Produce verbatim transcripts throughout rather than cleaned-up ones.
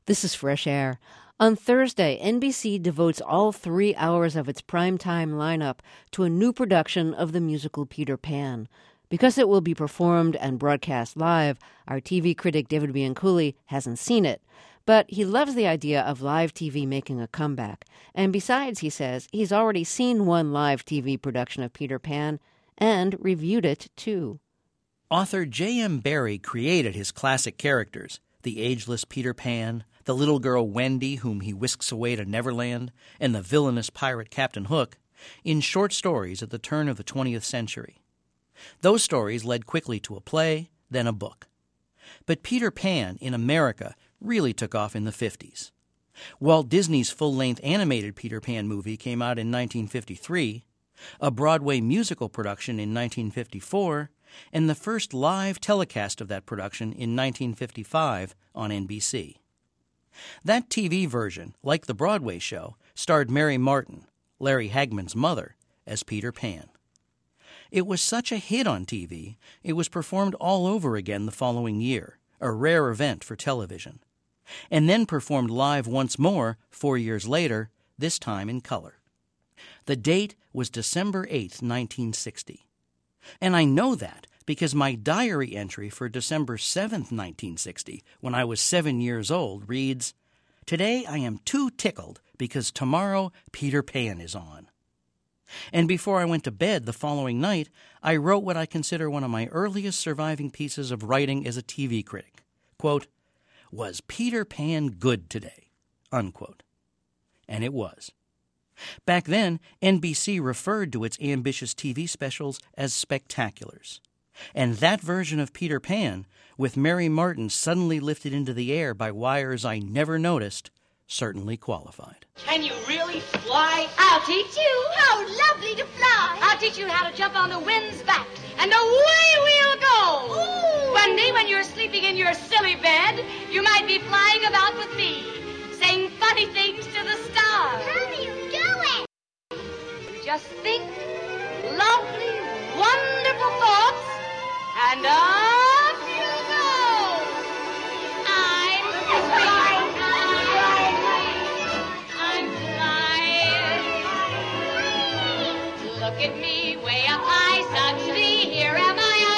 This is Fresh Air. On Thursday, N B C devotes all three hours of its primetime lineup to a new production of the musical Peter Pan. Because it will be performed and broadcast live, our T V critic David Bianculli hasn't seen it. But he loves the idea of live T V making a comeback. And besides, he says, he's already seen one live T V production of Peter Pan and reviewed it, too. Author J M Barrie created his classic characters, the ageless Peter Pan, the little girl Wendy, whom he whisks away to Neverland, and the villainous pirate Captain Hook, in short stories at the turn of the twentieth century. Those stories led quickly to a play, then a book. But Peter Pan, in America, really took off in the fifties. Walt Disney's full-length animated Peter Pan movie came out in nineteen fifty-three, a Broadway musical production in nineteen fifty-four, and the first live telecast of that production in nineteen fifty-five on N B C. That T V version, like the Broadway show, starred Mary Martin, Larry Hagman's mother, as Peter Pan. It was such a hit on T V, it was performed all over again the following year, a rare event for television, and then performed live once more four years later, this time in color. The date was December eighth, nineteen sixty. And I know that because my diary entry for December seventh, nineteen sixty, when I was seven years old, reads, "Today I am too tickled because tomorrow Peter Pan is on." And before I went to bed the following night, I wrote what I consider one of my earliest surviving pieces of writing as a T V critic. Quote, "Was Peter Pan good today?" Unquote. And it was. Back then, N B C referred to its ambitious T V specials as spectaculars. And that version of Peter Pan, with Mary Martin suddenly lifted into the air by wires I never noticed, certainly qualified. Can you really fly? I'll teach you. How lovely to fly. I'll teach you how to jump on the wind's back, and away we'll go. Ooh. One day when you're sleeping in your silly bed, you might be flying about with me, saying funny things to the stars. How do you do it? You just think lovely, wonderful thoughts, and off you go. I'm flying. I'm flying. Look at me, way up high, suddenly here am I,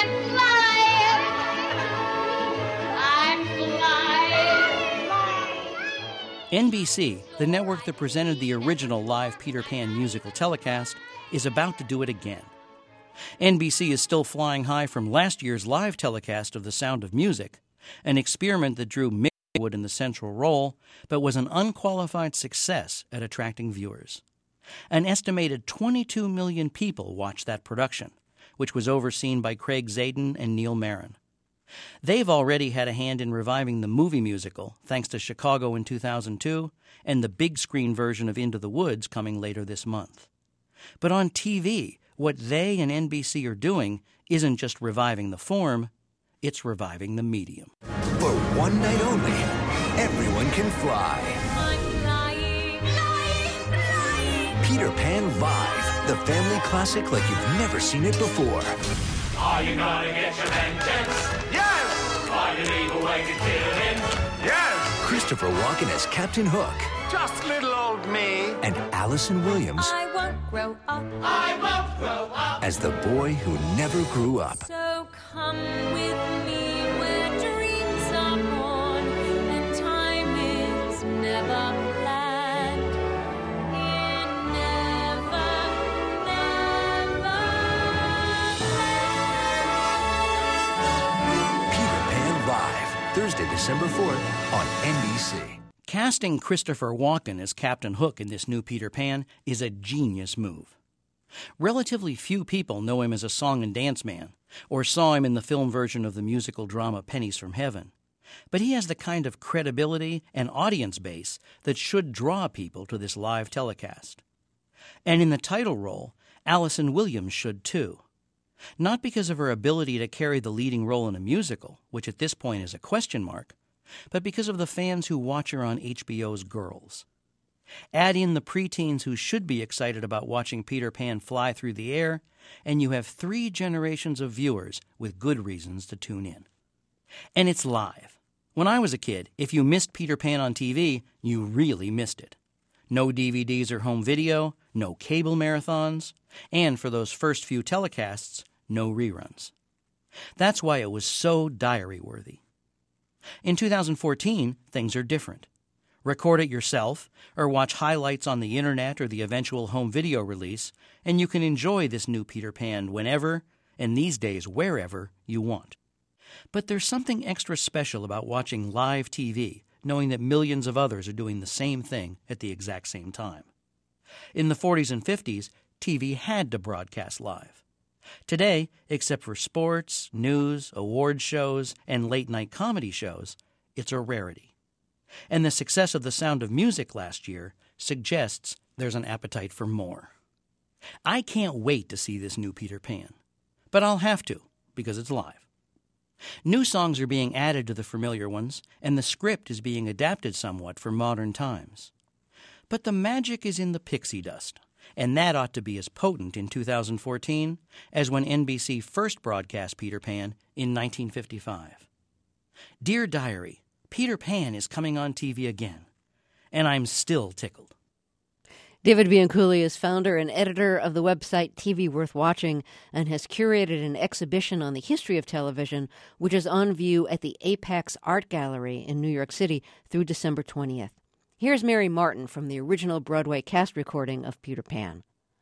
I'm flying. I'm flying. N B C, the network that presented the original live Peter Pan musical telecast, is about to do it again. N B C is still flying high from last year's live telecast of The Sound of Music, an experiment that drew Mick Wood in the central role, but was an unqualified success at attracting viewers. An estimated twenty-two million people watched that production, which was overseen by Craig Zadan and Neil Marin. They've already had a hand in reviving the movie musical, thanks to Chicago in two thousand two, and the big screen version of Into the Woods coming later this month. But on T V, what they and N B C are doing isn't just reviving the form, it's reviving the medium. For one night only, everyone can fly. I'm flying, flying, flying. Peter Pan Live, the family classic like you've never seen it before. Are you gonna get your vengeance? Yes! Are you leave away to kill him? Yes! Christopher Walken as Captain Hook. Just little old me. And Allison Williams I won't grow up, I won't grow up. as the boy who never grew up. so come with me where dreams are born and time is never planned. It never, never Peter Pan Live, Thursday, December fourth on N B C. Casting Christopher Walken as Captain Hook in this new Peter Pan is a genius move. Relatively few people know him as a song and dance man, or saw him in the film version of the musical drama Pennies from Heaven. But he has the kind of credibility and audience base that should draw people to this live telecast. And in the title role, Allison Williams should too. Not because of her ability to carry the leading role in a musical, which at this point is a question mark, but because of the fans who watch her on H B O's Girls. Add in the preteens who should be excited about watching Peter Pan fly through the air, and you have three generations of viewers with good reasons to tune in. And it's live, When I was a kid, if you missed Peter Pan on T V, you really missed it. No D V Ds or home video, no cable marathons, and for those first few telecasts, no reruns. That's why it was so diary-worthy. In two thousand fourteen, things are different. Record it yourself, or watch highlights on the internet or the eventual home video release, and you can enjoy this new Peter Pan whenever, and these days wherever, you want. But there's something extra special about watching live T V, knowing that millions of others are doing the same thing at the exact same time. In the forties and fifties, T V had to broadcast live. Today, except for sports, news, award shows, and late-night comedy shows, it's a rarity. And the success of The Sound of Music last year suggests there's an appetite for more. I can't wait to see this new Peter Pan. But I'll have to, because it's live. New songs are being added to the familiar ones, and the script is being adapted somewhat for modern times. But the magic is in the pixie dust, and that ought to be as potent in two thousand fourteen as when N B C first broadcast Peter Pan in nineteen fifty-five. Dear Diary, Peter Pan is coming on T V again, and I'm still tickled. David Bianculli is founder and editor of the website T V Worth Watching and has curated an exhibition on the history of television, which is on view at the Apex Art Gallery in New York City through December twentieth. Here's Mary Martin from the original Broadway cast recording of Peter Pan.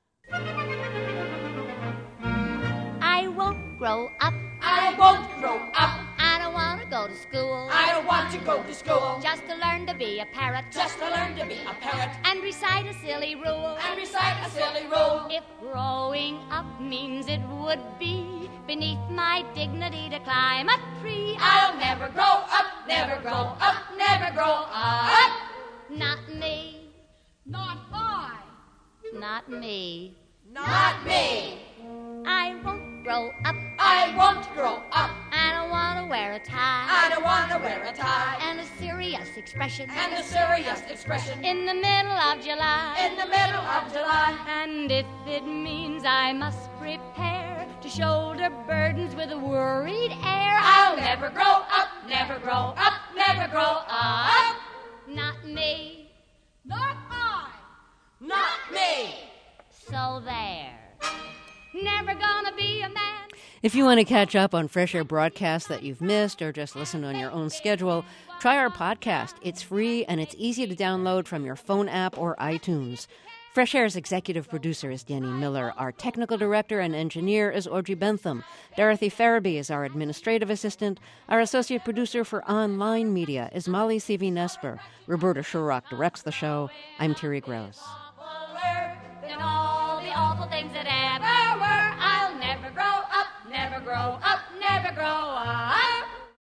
I won't grow up. I won't grow up. I don't want to go to school. I don't want to go to school. Just to learn to be a parrot. Just to learn to be a parrot. And recite a silly rule. And recite a silly rule. If growing up means it would be beneath my dignity to climb a tree, I'll never grow up, never grow up, never grow up. Not me. Not I. Not me. Not me. I won't grow up. I won't grow up. I don't want to wear a tie. I don't want to wear a tie. And a serious expression. And a serious expression. In the middle of July. In the middle of July. And if it means I must prepare to shoulder burdens with a worried air, I'll never grow up, never grow up, never grow up. Not me. Not I. Not me. So there. Never gonna be a man. If you want to catch up on Fresh Air broadcasts that you've missed or just listen on your own schedule, try our podcast. It's free and it's easy to download from your phone app or iTunes. Fresh Air's executive producer is Danny Miller. Our technical director and engineer is Audrey Bentham. Dorothy Farabee is our administrative assistant. Our associate producer for online media is Molly Seavey-Nesper. Roberta Shurrock directs the show. I'm Terry Gross. And all the awful things that ever were, I'll never grow up, never grow up, never grow up.